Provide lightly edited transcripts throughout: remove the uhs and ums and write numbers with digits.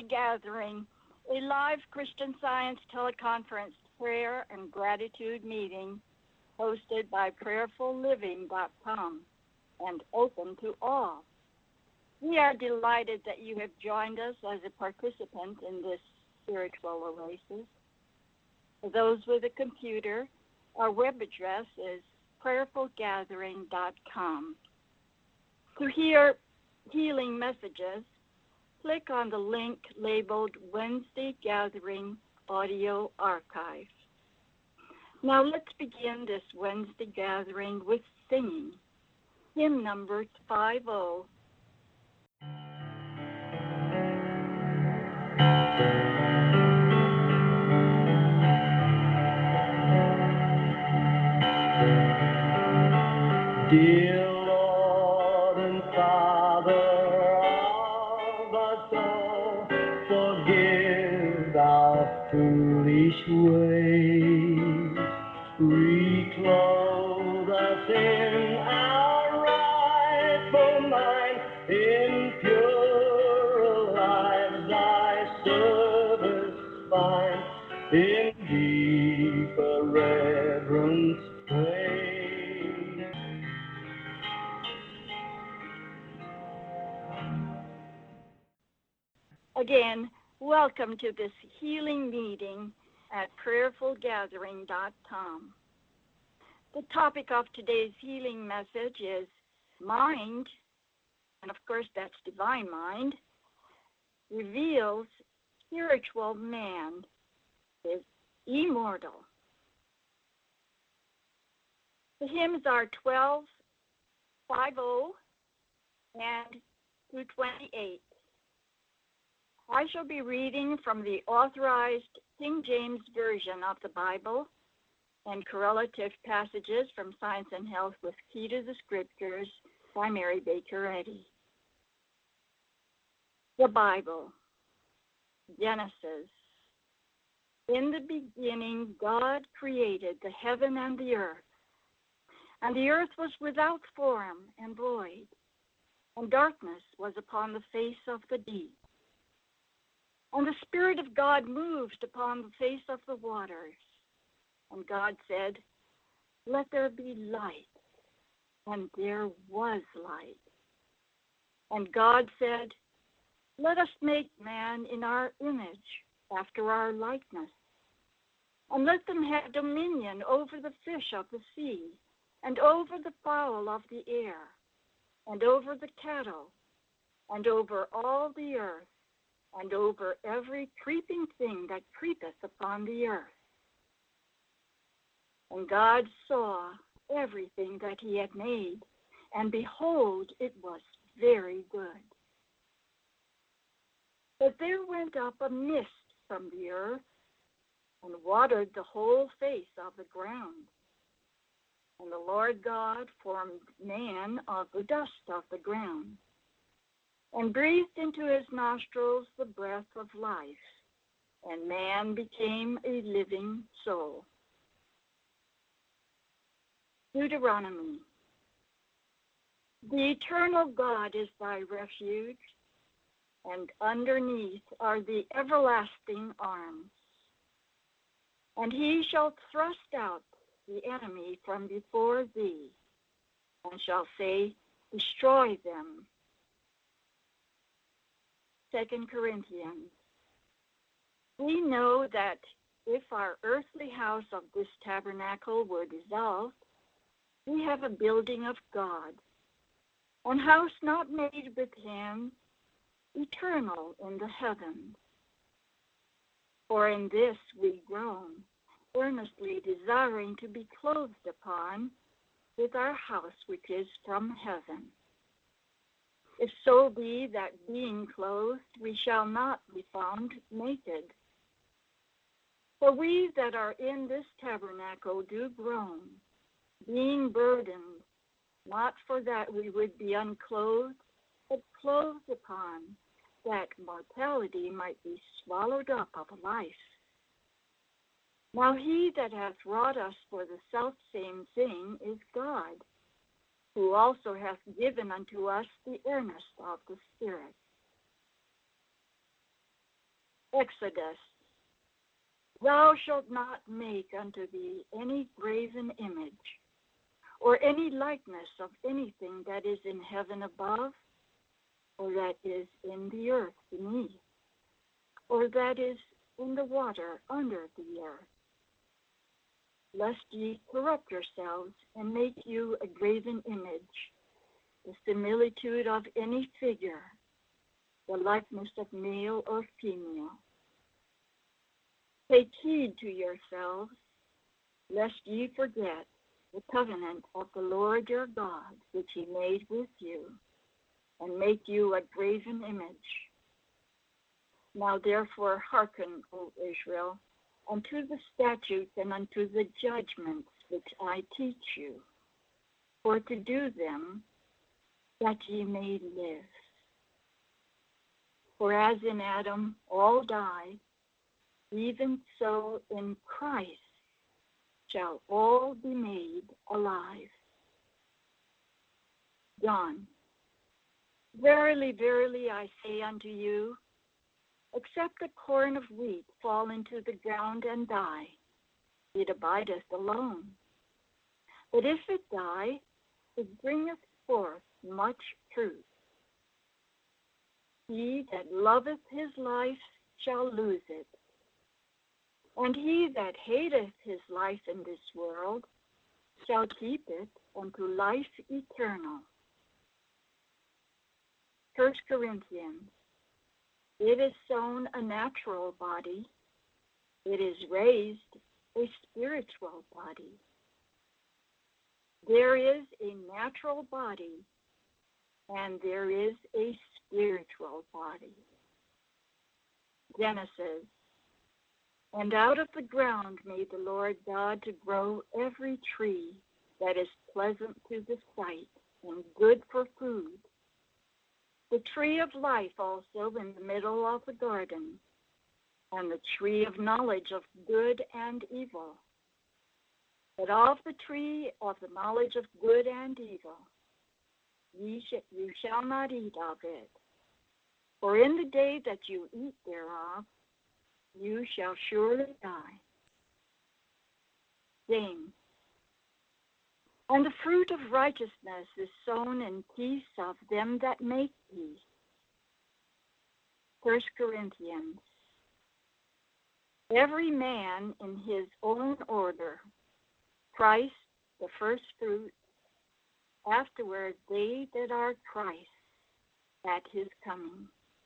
Gathering, a live Christian Science teleconference prayer and gratitude meeting hosted by prayerfulliving.com and open to all. We are delighted that you have joined us as a participant in this spiritual oasis. For those with a computer, our web address is prayerfulgathering.com. To hear healing messages, click on the link labeled Wednesday Gathering Audio Archive. Now let's begin this Wednesday gathering with singing. Hymn number 50. Dear Lord and Father of us all, forgive our foolish ways. Reclothe us in our rightful mind, in purer lives thy service find, in deeper reverence pray. Again, welcome to this healing meeting at prayerfulgathering.com. The topic of today's healing message is mind, and of course that's divine mind, reveals spiritual man is immortal. The hymns are 12, 50, and through 28. I shall be reading from the Authorized King James Version of the Bible and correlative passages from Science and Health with Key to the Scriptures by Mary Baker Eddy. The Bible, Genesis. In the beginning, God created the heaven and the earth was without form and void, and darkness was upon the face of the deep. And the Spirit of God moved upon the face of the waters. And God said, "Let there be light." And there was light. And God said, "Let us make man in our image, after our likeness. And let them have dominion over the fish of the sea, and over the fowl of the air, and over the cattle, and over all the earth, and over every creeping thing that creepeth upon the earth." And God saw everything that he had made, and behold, it was very good. But there went up a mist from the earth, and watered the whole face of the ground. And the Lord God formed man of the dust of the ground, and breathed into his nostrils the breath of life, and man became a living soul. Deuteronomy. The eternal God is thy refuge, and underneath are the everlasting arms. And he shall thrust out the enemy from before thee, and shall say, "Destroy them." 2 Corinthians. We know that if our earthly house of this tabernacle were dissolved, we have a building of God, an house not made with hands, eternal in the heavens. For in this we groan, earnestly desiring to be clothed upon with our house which is from heaven. If so be that being clothed, we shall not be found naked. For we that are in this tabernacle do groan, being burdened, not for that we would be unclothed, but clothed upon, that mortality might be swallowed up of life. Now he that hath wrought us for the selfsame thing is God, who also hath given unto us the earnest of the Spirit. Exodus. Thou shalt not make unto thee any graven image, or any likeness of anything that is in heaven above, or that is in the earth beneath, or that is in the water under the earth, lest ye corrupt yourselves and make you a graven image, the similitude of any figure, the likeness of male or female. Take heed to yourselves, lest ye forget the covenant of the Lord your God, which he made with you, and make you a graven image. Now therefore hearken, O Israel, unto the statutes and unto the judgments which I teach you, for to do them, that ye may live. For as in Adam all die, even so in Christ shall all be made alive. John. Verily, verily, I say unto you, except a corn of wheat fall into the ground and die, it abideth alone. But if it die, it bringeth forth much fruit. He that loveth his life shall lose it, and he that hateth his life in this world shall keep it unto life eternal. 1 Corinthians. It is sown a natural body, it is raised a spiritual body. There is a natural body, and there is a spiritual body. Genesis. And out of the ground made the Lord God to grow every tree that is pleasant to the sight and good for food. The tree of life also in the middle of the garden, and the tree of knowledge of good and evil. But of the tree of the knowledge of good and evil, you shall not eat of it. For in the day that you eat thereof, you shall surely die. James. And the fruit of righteousness is sown in peace of them that make peace. 1 Corinthians. Every man in his own order, Christ the first fruit, afterward they that are Christ at his coming.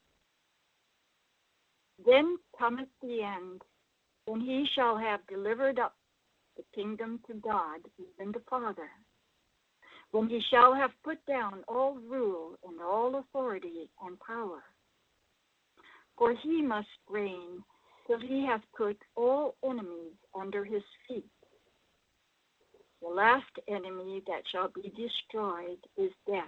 Then cometh the end, when he shall have delivered up the kingdom to God, even the Father, when he shall have put down all rule and all authority and power. For he must reign till he hath put all enemies under his feet. The last enemy that shall be destroyed is death.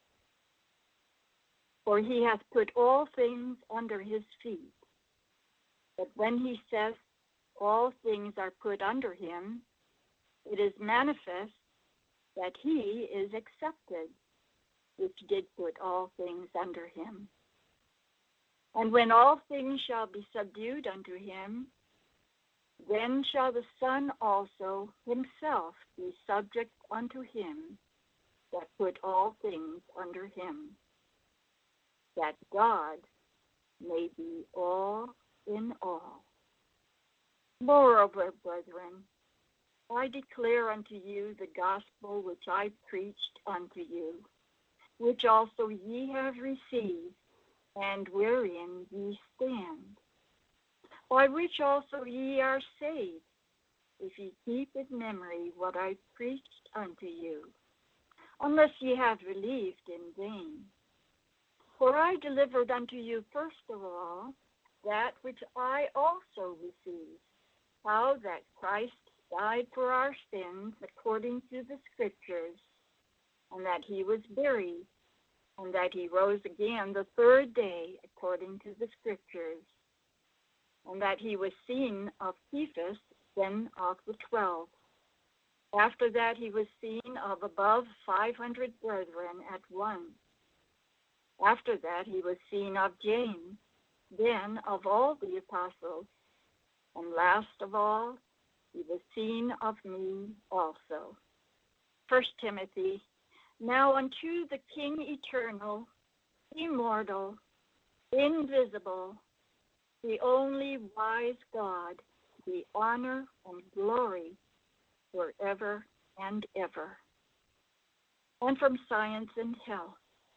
For he hath put all things under his feet. But when he says all things are put under him, it is manifest that he is accepted, which did put all things under him. And when all things shall be subdued unto him, then shall the Son also himself be subject unto him that put all things under him, that God may be all in all. Moreover, brethren, I declare unto you the gospel which I preached unto you, which also ye have received, and wherein ye stand, by which also ye are saved, if ye keep in memory what I preached unto you, unless ye have believed in vain. For I delivered unto you first of all that which I also received, how that Christ died for our sins according to the Scriptures, and that he was buried, and that he rose again the third day according to the Scriptures, and that he was seen of Cephas, then of the 12. After that he was seen of above 500 brethren at once. After that he was seen of James, then of all the apostles, and last of all, he was seen of me also. 1 Timothy, now unto the King eternal, immortal, invisible, the only wise God, be honor and glory forever and ever. And from Science and Health,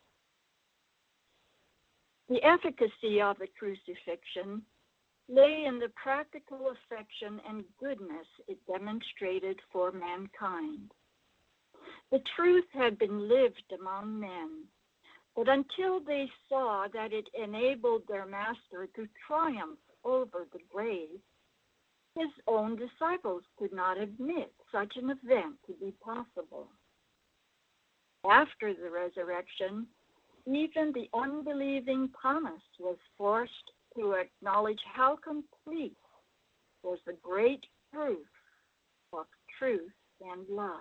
the efficacy of the crucifixion lay in the practical affection and goodness it demonstrated for mankind. The truth had been lived among men, but until they saw that it enabled their master to triumph over the grave, his own disciples could not admit such an event to be possible. After the resurrection, even the unbelieving Thomas was forced to acknowledge how complete was the great proof of truth and love.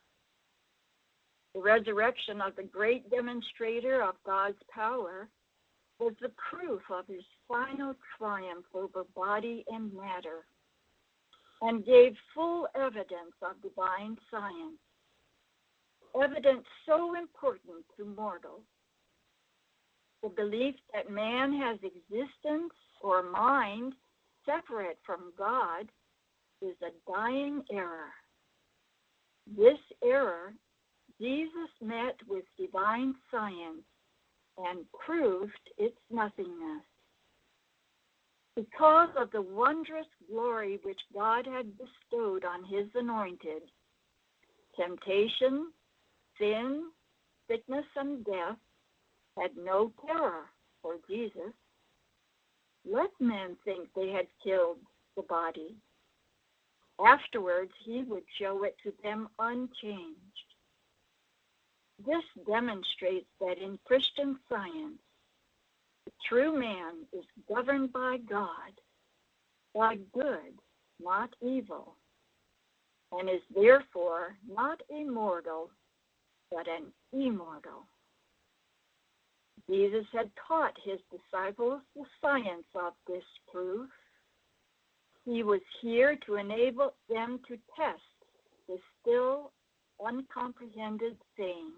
The resurrection of the great demonstrator of God's power was the proof of his final triumph over body and matter, and gave full evidence of divine science, evidence so important to mortals. The belief that man has existence or mind separate from God is a dying error. This error Jesus met with divine science and proved its nothingness. Because of the wondrous glory which God had bestowed on his anointed, temptation, sin, sickness, and death had no terror for Jesus. Let men think they had killed the body. Afterwards, he would show it to them unchanged. This demonstrates that in Christian science, the true man is governed by God, by good, not evil, and is therefore not a mortal, but an immortal. Jesus had taught his disciples the science of this truth. He was here to enable them to test the still uncomprehended saying,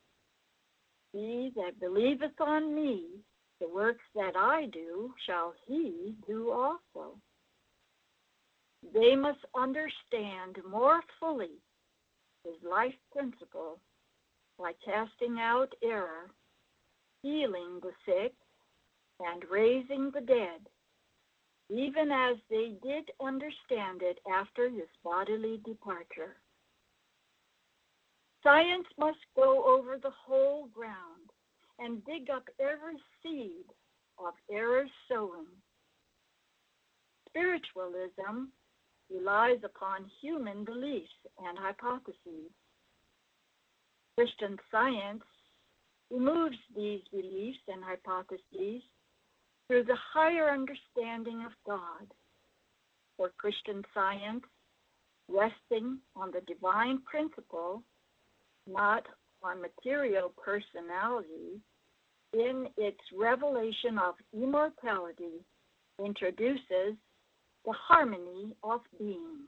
"He that believeth on me, the works that I do, shall he do also." They must understand more fully his life principle by casting out error, healing the sick, and raising the dead, even as they did understand it after his bodily departure. Science must go over the whole ground and dig up every seed of error sown. Spiritualism relies upon human beliefs and hypotheses. Christian science removes these beliefs and hypotheses through the higher understanding of God. For Christian science, resting on the divine principle, not on material personality, in its revelation of immortality, introduces the harmony of being.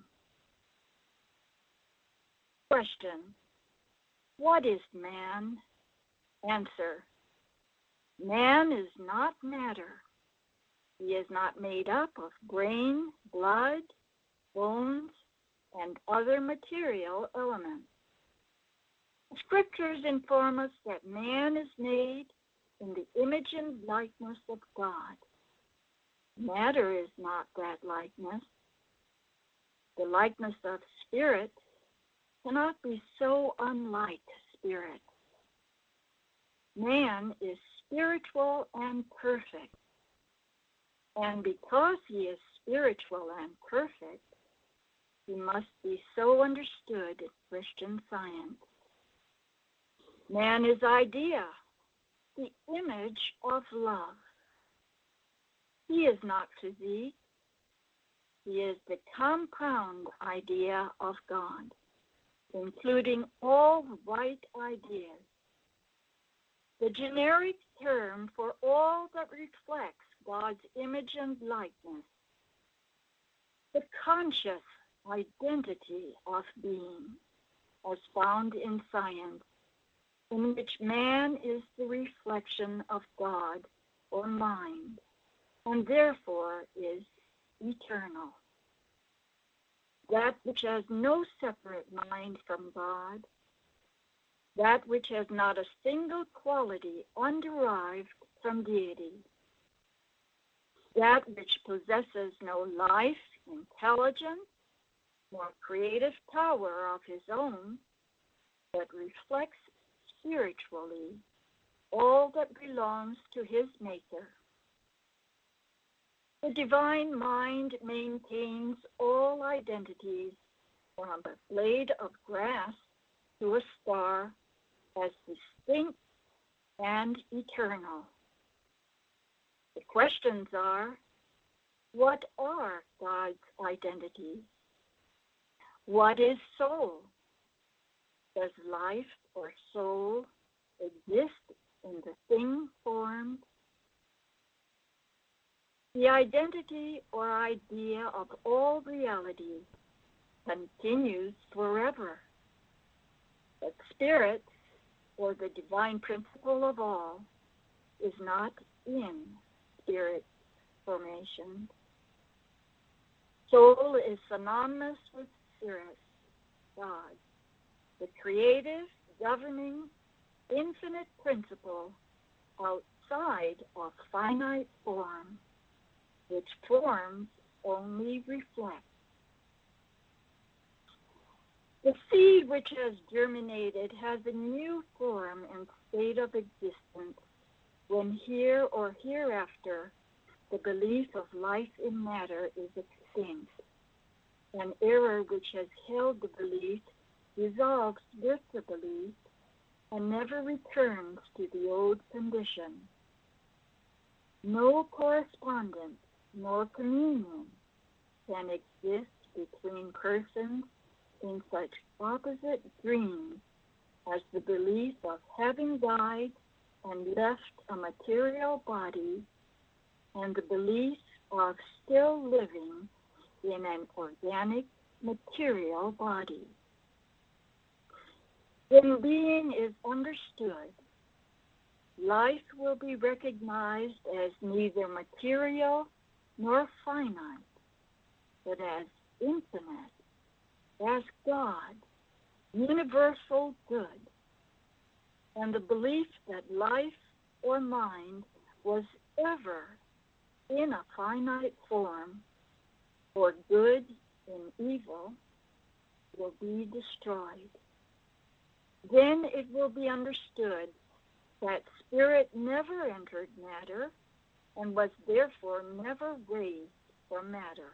Question: what is man? Answer: man is not matter. He is not made up of brain, blood, bones, and other material elements. The scriptures inform us that man is made in the image and likeness of God. Matter is not that likeness. The likeness of spirit cannot be so unlike spirit. Man is spiritual and perfect. And because he is spiritual and perfect, he must be so understood in Christian science. Man is idea, the image of love. He is not physique. He is the compound idea of God, including all right ideas. The generic term for all that reflects God's image and likeness. The conscious identity of being, as found in science, in which man is the reflection of God or mind, and therefore is eternal. That which has no separate mind from God, that which has not a single quality underived from deity, that which possesses no life, intelligence, nor creative power of his own, but reflects spiritually all that belongs to his Maker. The divine mind maintains all identities from a blade of grass to a star as distinct and eternal. The questions are, what are God's identities? What is soul? Does life or soul exist in the thing formed? The identity or idea of all reality continues forever. But spirit, or the divine principle of all, is not in spirit formation. Soul is synonymous with spirit, God, the creative, governing, infinite principle outside of finite form, which forms only reflect. The seed which has germinated has a new form and state of existence when here or hereafter the belief of life in matter is extinct. An error which has held the belief dissolves with the belief and never returns to the old condition. No correspondence nor communion can exist between persons in such opposite dreams as the belief of having died and left a material body and the belief of still living in an organic material body. When being is understood, life will be recognized as neither material nor finite, but as infinite, as God, universal good, and the belief that life or mind was ever in a finite form, or good in evil, will be destroyed. Then it will be understood that spirit never entered matter and was therefore never raised from matter.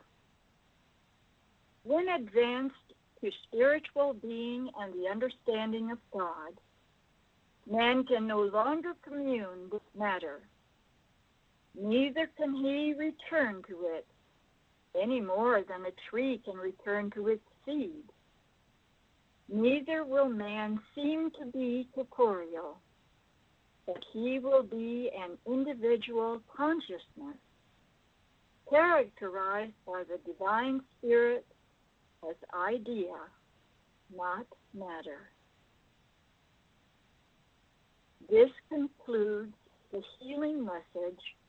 When advanced to spiritual being and the understanding of God, man can no longer commune with matter. Neither can he return to it any more than a tree can return to its seed. Neither will man seem to be corporeal, but he will be an individual consciousness, characterized by the divine spirit as idea, not matter. This concludes the healing message